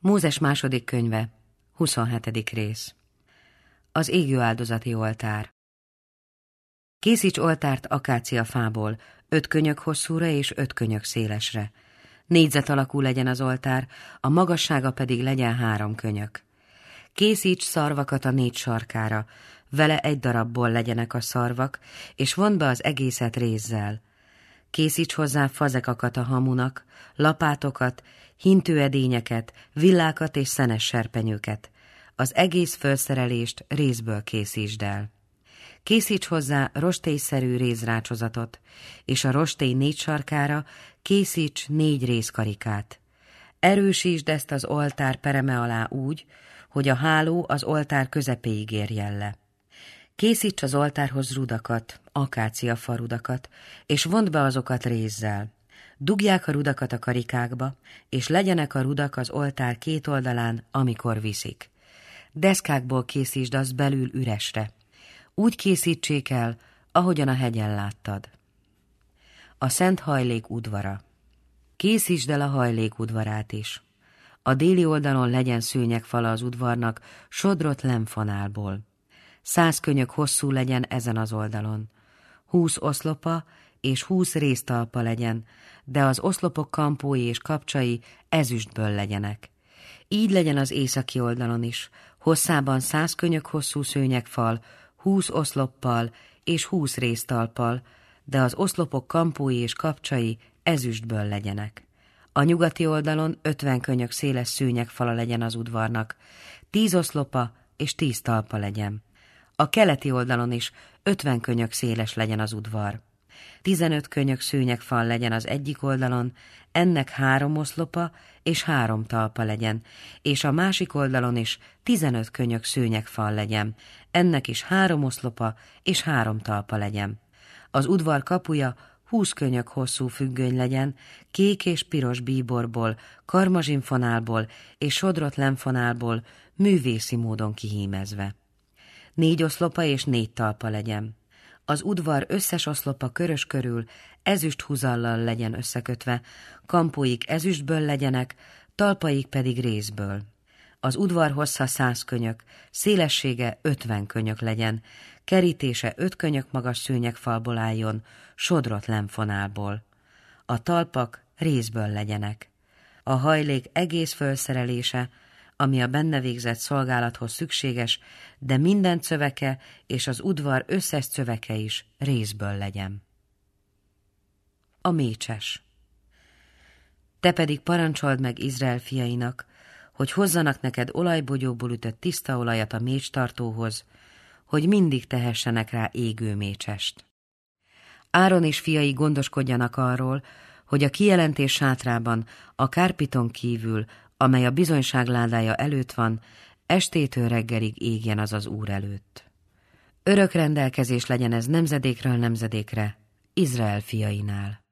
Mózes második könyve, 27. rész. Az égő áldozati oltár. Készíts oltárt akáciafából, 5 könyök hosszúra és 5 könyök szélesre. Négyzet alakú legyen az oltár, a magassága pedig legyen 3 könyök. Készíts szarvakat a 4 sarkára, vele 1 darabból legyenek a szarvak, és vond be az egészet rézzel. Készíts hozzá fazekakat a hamunak, lapátokat, hintőedényeket, villákat és szenes serpenyőket. Az egész felszerelést rézből készítsd el. Készíts hozzá rostélyszerű rézrácsozatot, és a rostély 4 sarkára készíts 4 rézkarikát. Erősítsd ezt az oltár pereme alá úgy, hogy a háló az oltár közepéig érjen le. Készíts az oltárhoz rudakat, akáciafa rudakat, és vond be azokat rézzel. Dugják a rudakat a karikákba, és legyenek a rudak az oltár 2 oldalán, amikor viszik. Deszkákból készítsd azt belül üresre. Úgy készítsék el, ahogyan a hegyen láttad. A szent hajlék udvara. Készítsd el a hajlék udvarát is. A déli oldalon legyen szőnyegfala az udvarnak, sodrott lemfanálból. 100 könyök hosszú legyen ezen az oldalon. 20 oszlopa és 20 réztalpa legyen, de az oszlopok kampói és kapcsai ezüstből legyenek. Így legyen az északi oldalon is, hosszában 100 könyök hosszú szőnyegfal, 20 oszloppal és 20 réztalppal, de az oszlopok kampói és kapcsai ezüstből legyenek. A nyugati oldalon 50 könyök széles szőnyegfala legyen az udvarnak, 10 oszlopa és 10 talpa legyen. A keleti oldalon is 50 könyök széles legyen az udvar. 15 könyök szőnyegfal legyen az egyik oldalon, ennek 3 oszlopa és 3 talpa legyen, és a másik oldalon is 15 könyök szőnyegfal legyen, ennek is 3 oszlopa és 3 talpa legyen. Az udvar kapuja 20 könyök hosszú függöny legyen, kék és piros bíborból, karmazsinfonálból és sodrott lemfonálból, művészi módon kihímezve. 4 oszlopa és 4 talpa legyen. Az udvar összes oszlopa körös körül ezüst húzallal legyen összekötve, kampóik ezüstből legyenek, talpaik pedig rézből. Az udvar hossza 100 könyök, szélessége 50 könyök legyen, kerítése 5 könyök magas szőnyegfalból álljon, sodrott lemfonálból. A talpak rézből legyenek. A hajlék egész felszerelése, ami a benne végzett szolgálathoz szükséges, de minden cöveke és az udvar összes cöveke is rézből legyen. A mécses. Te pedig parancsold meg Izrael fiainak, hogy hozzanak neked olajbogyóból ütött tiszta olajat a mécstartóhoz, hogy mindig tehessenek rá égő mécsest. Áron és fiai gondoskodjanak arról, hogy a kijelentés sátrában a kárpiton kívül, amely a bizonyság ládája előtt van, estétől reggelig égjen az Úr előtt. Örök rendelkezés legyen ez nemzedékről nemzedékre, Izrael fiainál.